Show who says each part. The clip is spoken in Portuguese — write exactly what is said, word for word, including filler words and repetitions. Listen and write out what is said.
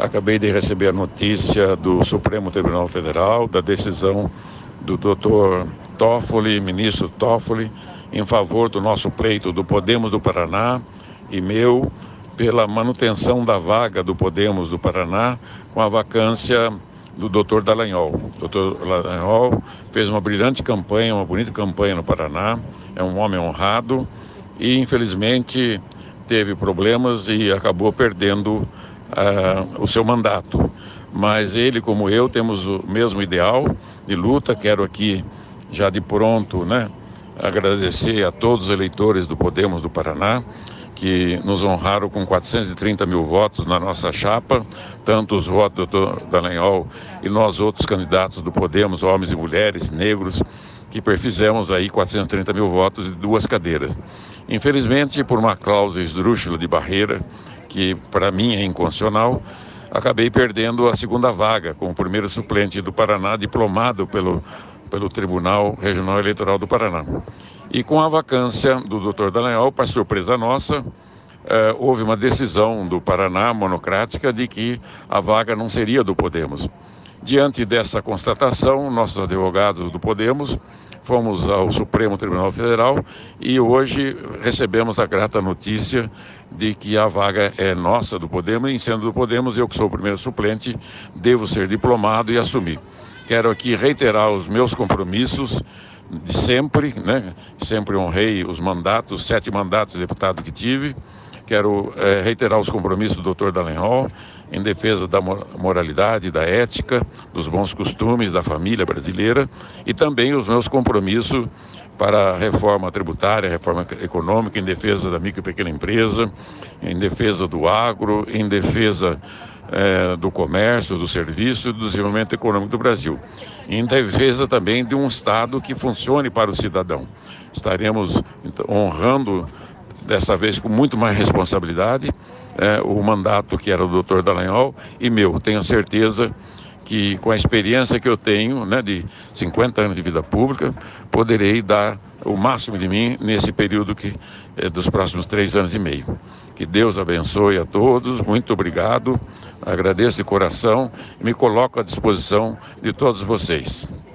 Speaker 1: Acabei de receber a notícia do Supremo Tribunal Federal, da decisão do doutor Toffoli, ministro Toffoli, em favor do nosso pleito do Podemos do Paraná e meu, pela manutenção da vaga do Podemos do Paraná com a vacância do doutor Dallagnol. O doutor Dallagnol fez uma brilhante campanha, uma bonita campanha no Paraná, é um homem honrado e, infelizmente, teve problemas e acabou perdendo Uh, o seu mandato, mas ele como eu temos o mesmo ideal de luta. Quero aqui já de pronto, né, agradecer a todos os eleitores do Podemos do Paraná que nos honraram com quatrocentos e trinta mil votos na nossa chapa, tanto os votos do doutor Dallagnol e nós outros candidatos do Podemos, homens e mulheres, negros, que perfizemos aí quatrocentos e trinta mil votos de duas cadeiras. Infelizmente, por uma cláusula esdrúxula de barreira, que para mim é inconstitucional, acabei perdendo a segunda vaga como primeiro suplente do Paraná, diplomado pelo, pelo Tribunal Regional Eleitoral do Paraná. E com a vacância do doutor Dallagnol, para surpresa nossa, eh, houve uma decisão do Paraná, monocrática, de que a vaga não seria do Podemos. Diante dessa constatação, nossos advogados do Podemos fomos ao Supremo Tribunal Federal e hoje recebemos a grata notícia de que a vaga é nossa do Podemos, e sendo do Podemos, eu que sou o primeiro suplente, devo ser diplomado e assumir. Quero aqui reiterar os meus compromissos de sempre, né? Sempre honrei os mandatos, sete mandatos de deputado que tive. Quero é, reiterar os compromissos do doutor Dallagnol em defesa da moralidade, da ética, dos bons costumes da família brasileira e também os meus compromissos para a reforma tributária, a reforma econômica, em defesa da micro e pequena empresa, em defesa do agro, em defesa é, do comércio, do serviço e do desenvolvimento econômico do Brasil. Em defesa também de um Estado que funcione para o cidadão. Estaremos então, honrando dessa vez com muito mais responsabilidade, é, o mandato que era do doutor Dallagnol e meu. Tenho certeza que com a experiência que eu tenho, né, de cinquenta anos de vida pública, poderei dar o máximo de mim nesse período que, é, dos próximos três anos e meio. Que Deus abençoe a todos, muito obrigado, agradeço de coração e me coloco à disposição de todos vocês.